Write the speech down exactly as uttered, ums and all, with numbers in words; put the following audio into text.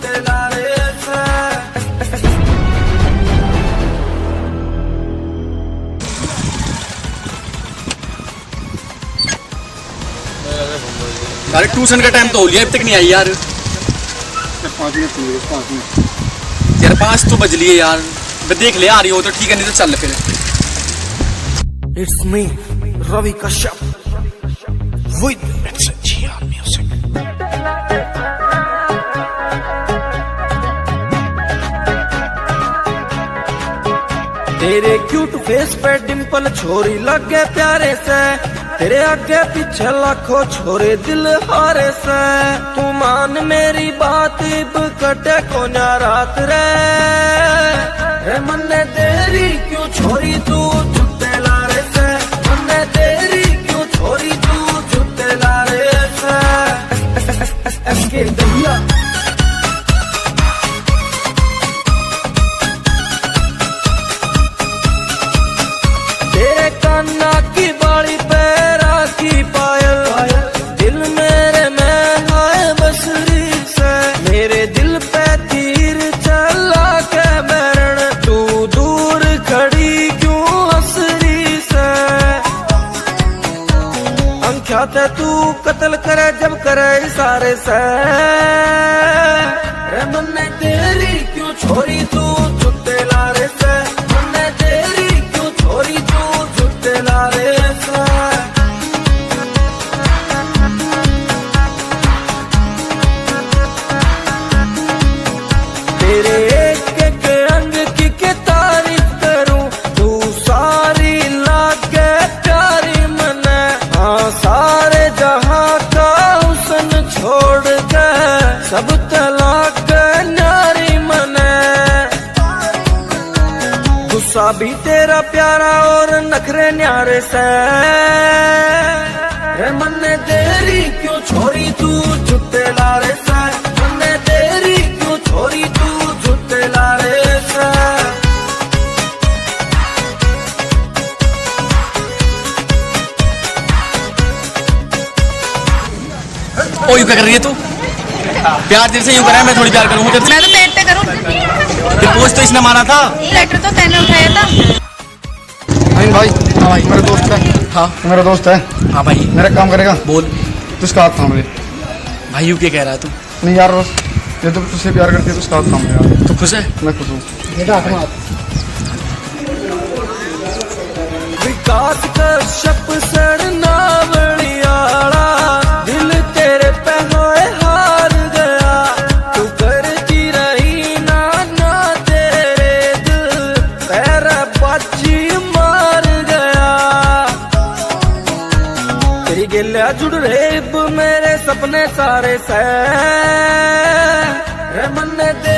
छुट्टे लारे से। अरे ट्यूशन का टाइम तो हो लिया, अब तक नहीं आई यार। पाँच मिनट पाँच मिनट यार पाँच तो बज लिए यार, देख ले आ रही हो तो ठीक है, नहीं तो चल फिर। It's me, Ravi Kashyap with X G R Music. तेरे क्यूट फेस पे डिंपल छोरी लगे प्यारे से, तेरे आगे पीछे लाखों छोरे दिल हारे से। तू मान मेरी बात इब कटे को ना रात रे, रे मन्ने तेरी क्यों छोरी तू छुट्टे लारे से, मन्ने तेरी क्यों छोरी तू छुट्टे लारे से। एसके दहिया तेरे कान्ना की बाड़ी पे राखी पायल, दिल मेरे में हाय बसरी से। मेरे दिल पे तीर चला के मरण, तू दूर खड़ी क्यों हसरी से। अंख्यात है तू कत्ल करे जब करे इशारे से, रे मन्ने तेरी क्यों छोरी तू छुट्टे लारे से, मन्ने तेरी क्यों छोरी तू छुट्टे लारे से। तेरे एक एक अंग की के तारीफ करूं, तू सारी लागे प्यारी मने। हाँ सारे जहां का हुस्न छोड़ के सब तलाक नारी मने। गुस्सा भी तेरा प्यारा और नखरे न्यारे से, रे मन्ने तेरी क्यों छोरी तू छुट्टे लारे से, मन्ने तेरी क्यों छोरी तू छुट्टे लारे से। ओ यूं क्या कर रही है तू? प्यार तेरे से यूं करा है, मैं थोड़ी प्यार करूँ तेरे से? मैं तो पेट पे करूँ। पोस्ट तो इसने मारा था। लेटर तो तैने उठाया था। अमीन भाई, हाँ भाई मेरा दोस्त है। हाँ मेरा दोस्त है। हाँ भाई मेरा काम करेगा? बोल। तू उसका हाथ थाम ले। भाई यूं क्या कह रहा है तू? नहीं यार बस, ये तो तुझसे प्यार करती है तो उसका हाथ थाम ले यार। तू खुश है? मैं खुश हूँ। विकास कश्यप सड़ना बड़ियाला, दिल तेरे पे होए हार गया। तू करती रही ना ना तेरे दिल पैर बाजी मार गया। तेरी गिलिया जुड़ रेब मेरे सपने सारे से, रे मन्ने